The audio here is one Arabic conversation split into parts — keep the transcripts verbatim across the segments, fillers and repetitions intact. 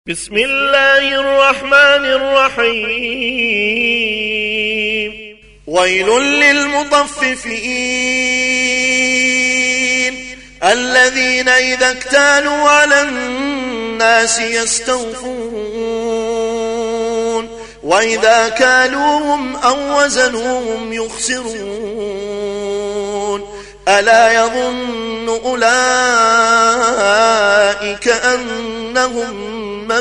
بسم الله الرحمن الرحيم ويل للمطففين الذين إذا اكتالوا على الناس يستوفون وإذا كالوهم أو وزنوهم يخسرون ألا يظن أولئك أنهم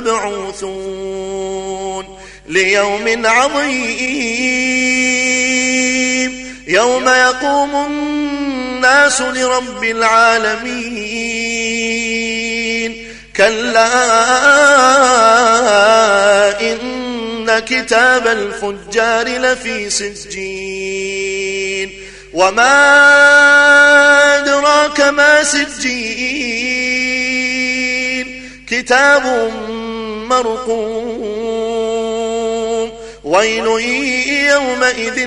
مبعوثون ليوم عظيم يوم يقوم الناس لرب العالمين كلا إن كتاب الفجار لفي سجين وما أدراك ما سجين كتاب مرقوم ويل يومئذ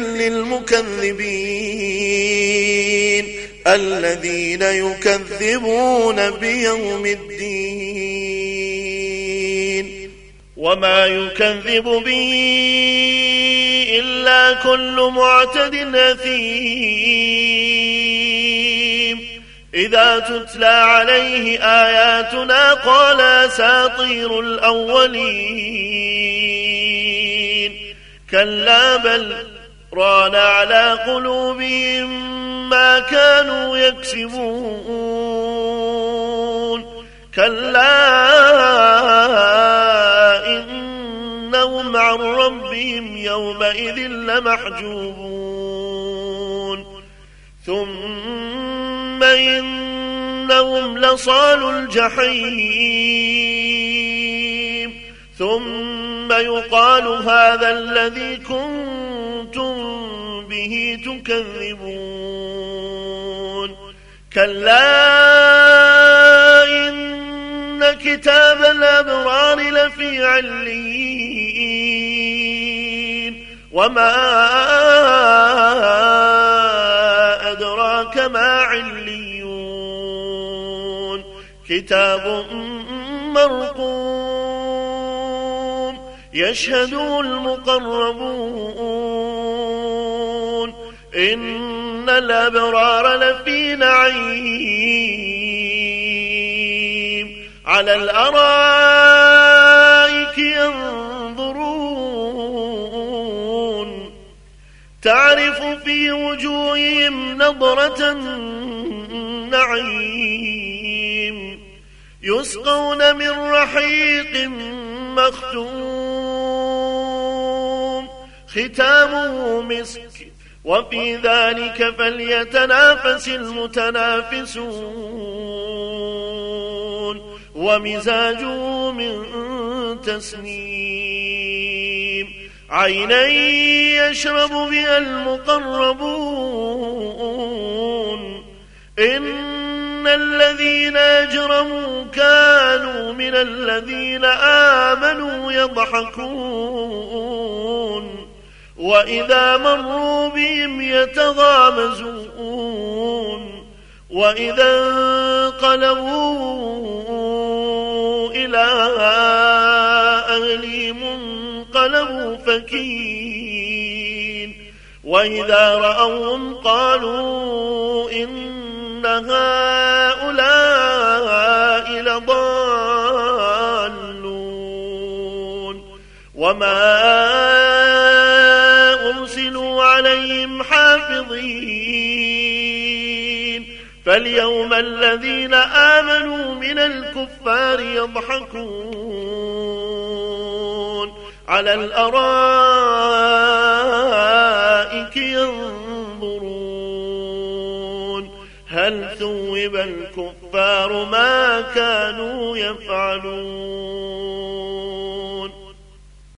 للمكذبين الذين يكذبون بيوم الدين وما يكذب به إلا كل معتد أثيم إذا تتلى عليه آياتنا قال أساطير الأولين كلا بل ران على قلوبهم ما كانوا يكسبون كلا إنهم عن ربهم يومئذ لمحجوبون ثم إنهم لصالوا الجحيم ثم يقال هذا الذي كنتم به تكذبون كلا إن كتاب الأبرار لفي عليين وما أدراك ما عليون كتاب مرقوم يشهده المقربون إن الأبرار لفي نعيم على الأرائك ينظرون تعرف في وجوههم نضرة النعيم يسقون من رحيق مختوم ختامه مسك وفي ذلك فليتنافس المتنافسون ومزاجه من تسنيم عينا يشرب بها المقربون إن الذين أجرموا كانوا من الذين آمنوا يضحكون وإذا مروا بهم يتغامزون وإذا انقلبوا إلى أهلهم انقلبوا فكين وإذا رأوهم قالوا إن هؤلاء لضالون وما أرسلوا عليهم حافظين فاليوم الذين آمنوا من الكفار يضحكون على الأرائك ينظرون هل ثوب الكفار ما كانوا يفعلون